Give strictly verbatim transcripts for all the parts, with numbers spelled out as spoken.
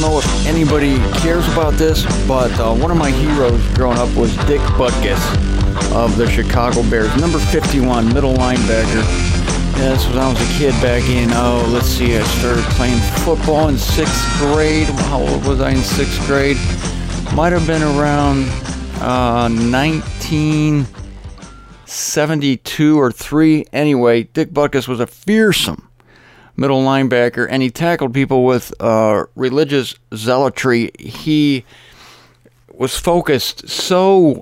know if anybody cares about this, but uh, one of my heroes growing up was Dick Butkus of the Chicago Bears. Number fifty-one, middle linebacker. Yeah, this was when I was a kid back in, oh, let's see, I started playing football in sixth grade. How old was I in sixth grade? Might have been around uh, nineteen seventy-two or three. Anyway, Dick Butkus was a fearsome middle linebacker, and he tackled people with uh, religious zealotry. He was focused so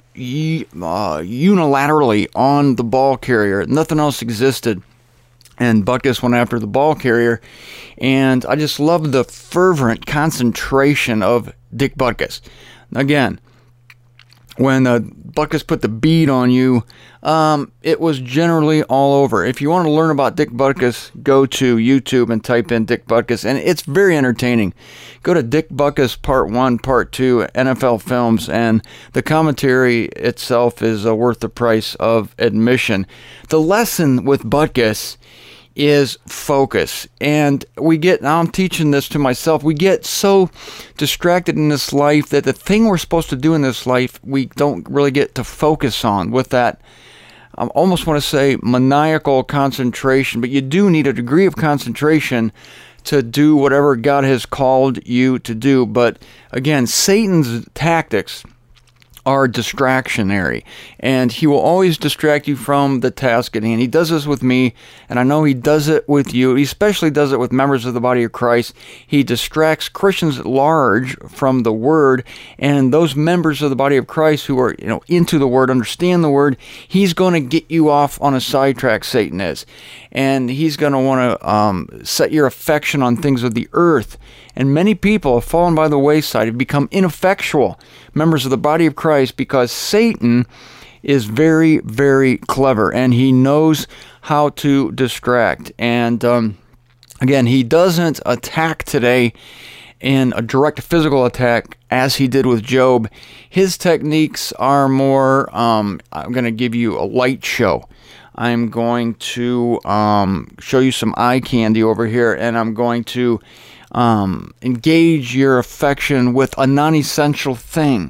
uh, unilaterally on the ball carrier. Nothing else existed. And Butkus went after the ball carrier. And I just love the fervent concentration of Dick Butkus. Again, when uh, Butkus put the bead on you, um, it was generally all over. If you want to learn about Dick Butkus, go to YouTube and type in Dick Butkus, and it's very entertaining. Go to Dick Butkus Part one, Part two, N F L Films, and the commentary itself is uh, worth the price of admission. The lesson with Butkus is focus. And we get, now I'm teaching this to myself, we get so distracted in this life that the thing we're supposed to do in this life, we don't really get to focus on with that, I almost want to say maniacal concentration, but you do need a degree of concentration to do whatever God has called you to do. But again, Satan's tactics are distractionary, and he will always distract you from the task at hand. He does this with me, and I know he does it with you. He especially does it with members of the body of Christ. He distracts Christians at large from the Word, and those members of the body of Christ who are, you know, into the Word, understand the Word, he's going to get you off on a sidetrack, Satan is. And he's going to want to um, set your affection on things of the earth. And many people have fallen by the wayside, have become ineffectual members of the body of Christ because Satan is very, very clever, and he knows how to distract. And um, again, he doesn't attack today in a direct physical attack as he did with Job. His techniques are more, um, I'm going to give you a light show. I'm going to um, show you some eye candy over here, and I'm going to Um, engage your affection with a non-essential thing,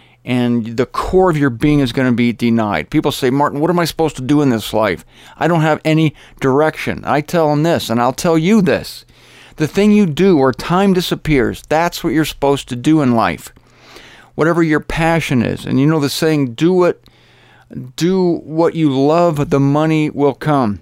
and the core of your being is going to be denied. People say, Martin, what am I supposed to do in this life? I don't have any direction. I tell them this, and I'll tell you this. The thing you do where time disappears, that's what you're supposed to do in life. Whatever your passion is. And you know the saying, do it, do what you love, the money will come.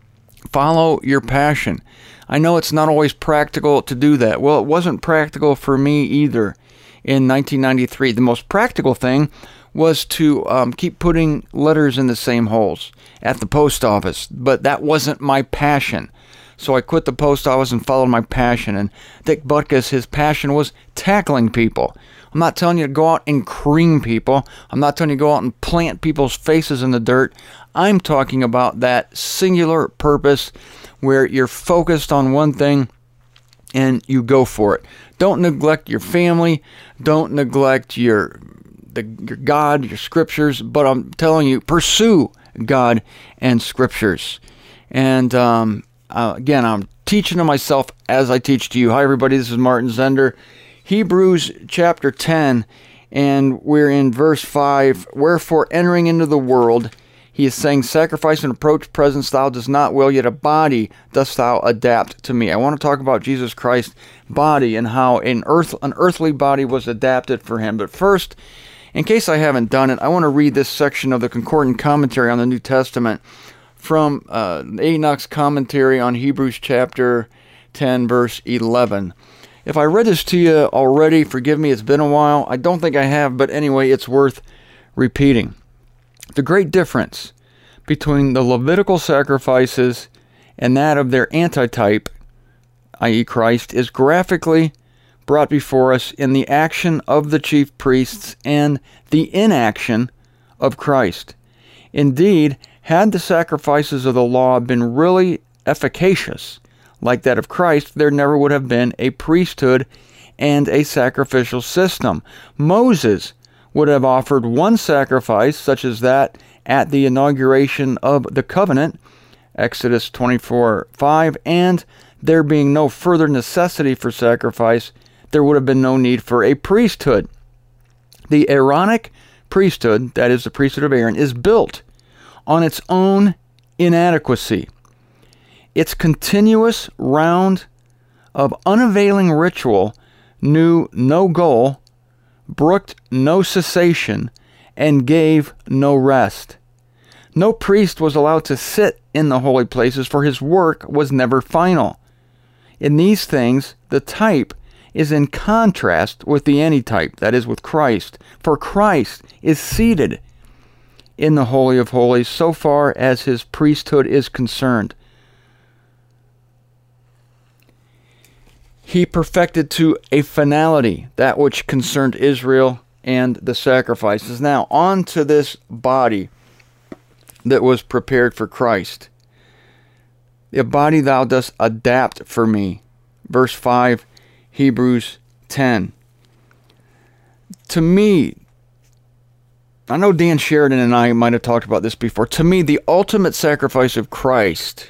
Follow your passion. I know it's not always practical to do that. Well, it wasn't practical for me either in nineteen ninety-three. The most practical thing was to um, keep putting letters in the same holes at the post office, but that wasn't my passion. So I quit the post office and followed my passion. And Dick Butkus, his passion was tackling people. I'm not telling you to go out and cream people. I'm not telling you to go out and plant people's faces in the dirt. I'm talking about that singular purpose where you're focused on one thing and you go for it. Don't neglect your family. Don't neglect your, the, your God, your scriptures. But I'm telling you, pursue God and scriptures. And um, uh, again, I'm teaching to myself as I teach to you. Hi, everybody. This is Martin Zender. Hebrews chapter ten, and we're in verse five. Wherefore, entering into the world, he is saying, sacrifice and approach presence thou dost not will, yet a body dost thou adapt to me. I want to talk about Jesus Christ's body and how an, earth, an earthly body was adapted for him. But first, in case I haven't done it, I want to read this section of the Concordant Commentary on the New Testament from uh, Enoch's commentary on Hebrews chapter ten, verse eleven. If I read this to you already, forgive me, it's been a while. I don't think I have, but anyway, it's worth repeating. The great difference between the Levitical sacrifices and that of their antitype, that is. Christ, is graphically brought before us in the action of the chief priests and the inaction of Christ. Indeed, had the sacrifices of the law been really efficacious, like that of Christ, there never would have been a priesthood and a sacrificial system. Moses would have offered one sacrifice, such as that at the inauguration of the covenant, Exodus twenty-four five, and there being no further necessity for sacrifice, there would have been no need for a priesthood. The Aaronic priesthood, that is the priesthood of Aaron, is built on its own inadequacy. Its continuous round of unavailing ritual knew no goal, brooked no cessation, and gave no rest. No priest was allowed to sit in the holy places, for his work was never final. In these things, the type is in contrast with the antitype, that is, with Christ. For Christ is seated in the Holy of Holies so far as his priesthood is concerned. He perfected to a finality that which concerned Israel and the sacrifices. Now, on to this body that was prepared for Christ. A body thou dost adapt for me. Verse five, Hebrews ten. To me, I know Dan Sheridan and I might have talked about this before. To me, the ultimate sacrifice of Christ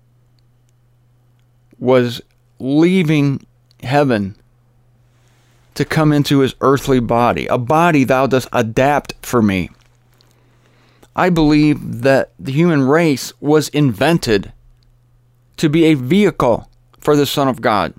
was leaving heaven to come into his earthly body. A body thou dost adapt for me. I believe that the human race was invented to be a vehicle for the Son of God.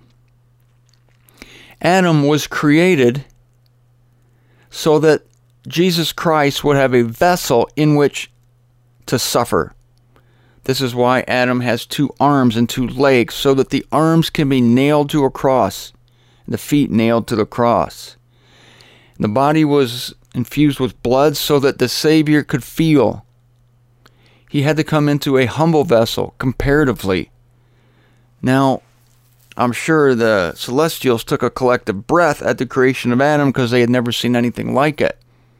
Adam was created so that Jesus Christ would have a vessel in which to suffer. This is why Adam has two arms and two legs, so that the arms can be nailed to a cross, and the feet nailed to the cross. The body was infused with blood so that the Savior could feel. He had to come into a humble vessel, comparatively. Now, I'm sure the celestials took a collective breath at the creation of Adam because they had never seen anything like it.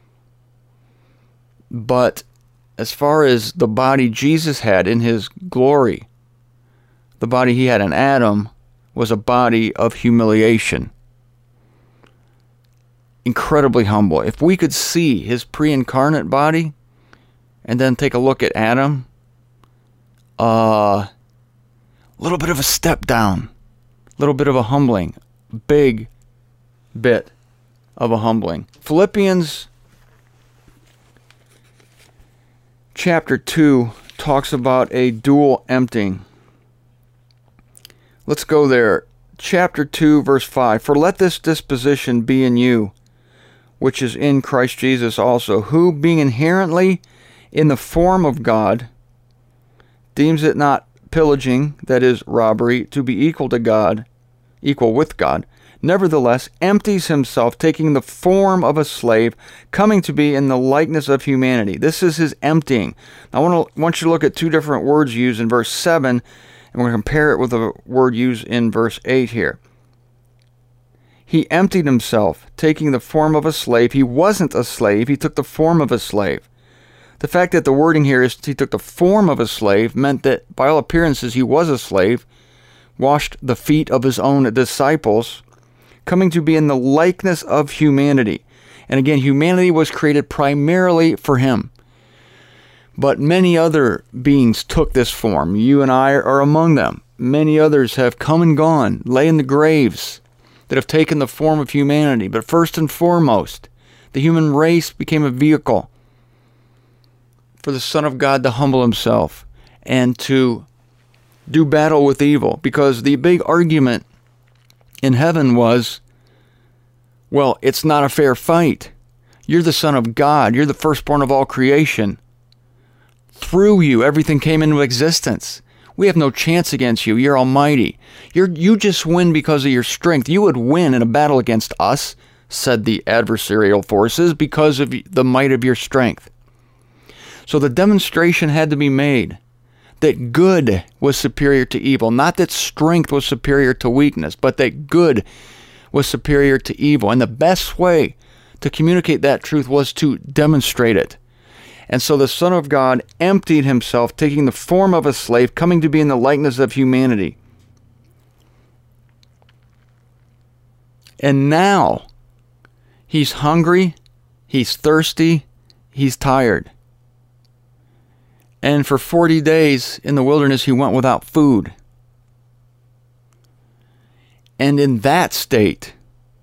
But as far as the body Jesus had in his glory, the body he had in Adam was a body of humiliation. Incredibly humble. If we could see his pre-incarnate body and then take a look at Adam, a uh, little bit of a step down, a little bit of a humbling, big bit of a humbling. Philippians chapter two talks about a dual emptying. Let's go there. Chapter two, verse five. For let this disposition be in you, which is in Christ Jesus also, who, being inherently in the form of God, deems it not pillaging, that is, robbery, to be equal to God, equal with God, nevertheless empties himself, taking the form of a slave, coming to be in the likeness of humanity. This is his emptying. Now, I want, to, want you to look at two different words used in verse seven, and we're going to compare it with a word used in verse eight here. He emptied himself, taking the form of a slave. He wasn't a slave. He took the form of a slave. The fact that the wording here is he took the form of a slave meant that by all appearances he was a slave, washed the feet of his own disciples, coming to be in the likeness of humanity. And again, humanity was created primarily for him. But many other beings took this form. You and I are among them. Many others have come and gone, lay in the graves, that have taken the form of humanity. But first and foremost, the human race became a vehicle for the Son of God to humble himself and to do battle with evil. Because the big argument in heaven was, well, it's not a fair fight. You're the Son of God. You're the firstborn of all creation. Through you, everything came into existence. We have no chance against you. You're almighty. You're, you just win because of your strength. You would win in a battle against us, said the adversarial forces, because of the might of your strength. So the demonstration had to be made that good was superior to evil. Not that strength was superior to weakness, but that good was superior to evil. And the best way to communicate that truth was to demonstrate it. And so the Son of God emptied himself, taking the form of a slave, coming to be in the likeness of humanity. And now he's hungry, he's thirsty, he's tired. And for forty days in the wilderness, he went without food. And in that state,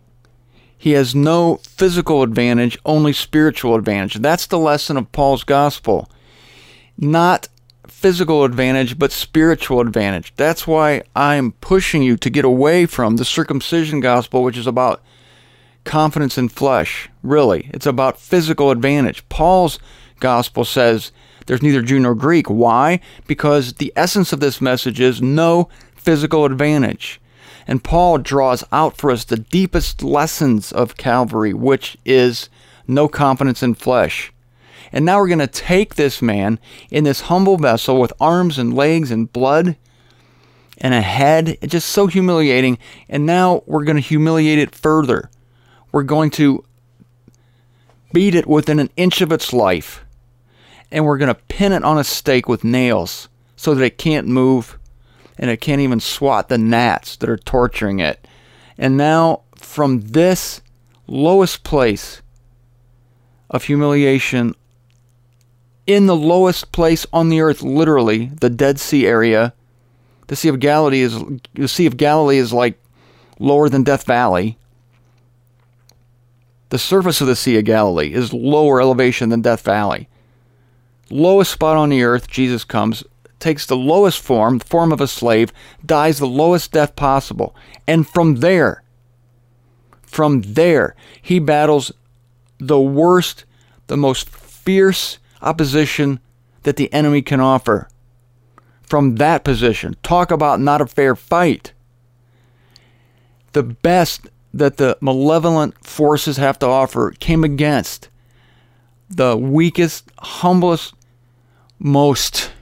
He has no physical advantage, only spiritual advantage. That's the lesson of Paul's gospel. Not physical advantage, but spiritual advantage. That's why I'm pushing you to get away from the circumcision gospel, which is about confidence in flesh. Really, it's about physical advantage. Paul's gospel says there's neither Jew nor Greek. Why? Because the essence of this message is no physical advantage. And Paul draws out for us the deepest lessons of Calvary, which is no confidence in flesh. And now we're going to take this man in this humble vessel with arms and legs and blood and a head. It's just so humiliating. And now we're going to humiliate it further. We're going to beat it within an inch of its life. And we're going to pin it on a stake with nails so that it can't move and it can't even swat the gnats that are torturing it. And now from this lowest place of humiliation, in the lowest place on the earth, literally, the Dead Sea area, the Sea of Galilee is the Sea of Galilee is like lower than Death Valley. The surface of the Sea of Galilee is lower elevation than Death Valley. Lowest spot on the earth, Jesus comes, takes the lowest form, the form of a slave, dies the lowest death possible. And from there, from there, he battles the worst, the most fierce opposition that the enemy can offer. From that position, talk about not a fair fight. The best that the malevolent forces have to offer came against the weakest, humblest, most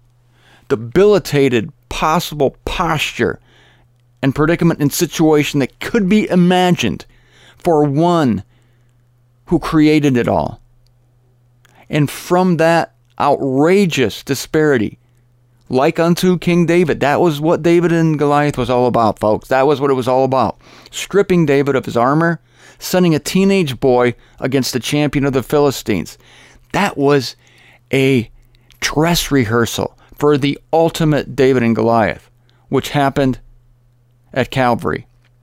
debilitated possible posture and predicament and situation that could be imagined for one who created it all. And from that outrageous disparity, like unto King David, that was what David and Goliath was all about, folks. That was what it was all about. Stripping David of his armor, sending a teenage boy against the champion of the Philistines. That was a dress rehearsal for the ultimate David and Goliath, which happened at Calvary.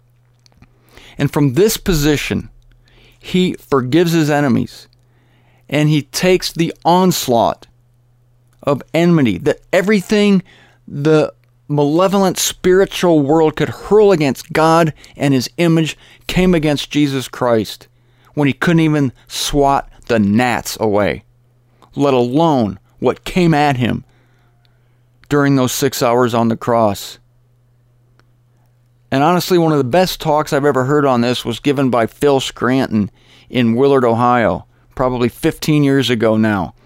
And from this position, he forgives his enemies, and he takes the onslaught of enmity that everything the malevolent spiritual world could hurl against God and his image came against Jesus Christ when he couldn't even swat the gnats away, let alone what came at him during those six hours on the cross. And honestly, one of the best talks I've ever heard on this was given by Phil Scranton in Willard, Ohio, probably fifteen years ago now,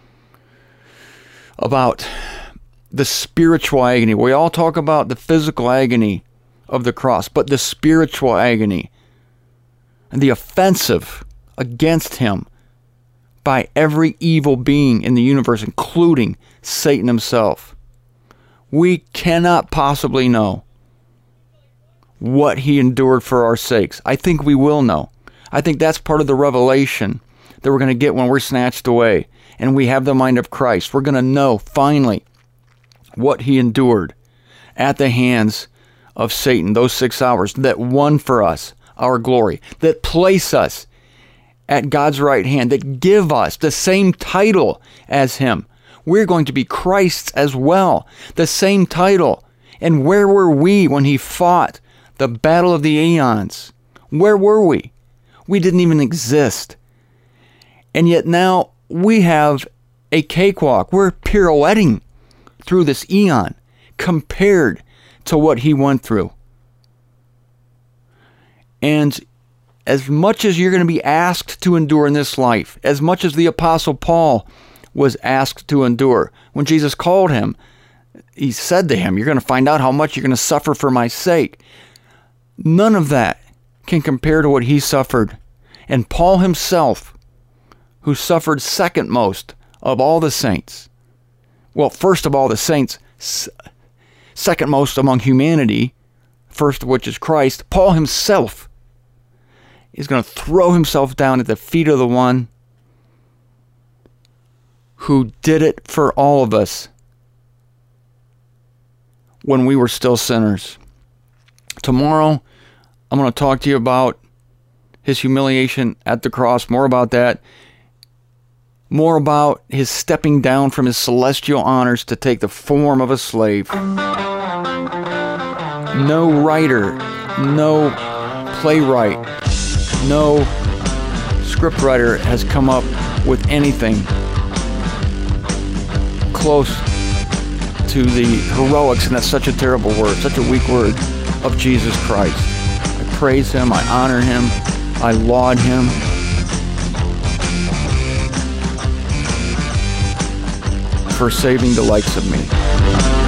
about the spiritual agony. We all talk about the physical agony of the cross, but the spiritual agony and the offensive against him by every evil being in the universe, including Satan himself. We cannot possibly know what he endured for our sakes. I think we will know. I think that's part of the revelation that we're going to get when we're snatched away and we have the mind of Christ. We're going to know finally what he endured at the hands of Satan, those six hours that won for us our glory, that place us at God's right hand, that give us the same title as him. We're going to be Christ's as well, the same title. And where were we when he fought the battle of the eons? Where were we? We didn't even exist. And yet now we have a cakewalk. We're pirouetting through this eon compared to what he went through. And as much as you're going to be asked to endure in this life, as much as the Apostle Paul was asked to endure, when Jesus called him, he said to him, you're going to find out how much you're going to suffer for my sake. None of that can compare to what he suffered. And Paul himself, who suffered second most of all the saints, well, first of all the saints, second most among humanity, first of which is Christ, Paul himself is going to throw himself down at the feet of the one who did it for all of us when we were still sinners. Tomorrow, I'm going to talk to you about his humiliation at the cross, more about that, more about his stepping down from his celestial honors to take the form of a slave. No writer, no playwright, no scriptwriter has come up with anything close to the heroics, and that's such a terrible word, such a weak word, of Jesus Christ. I praise him, I honor him, I laud him. For saving the likes of me.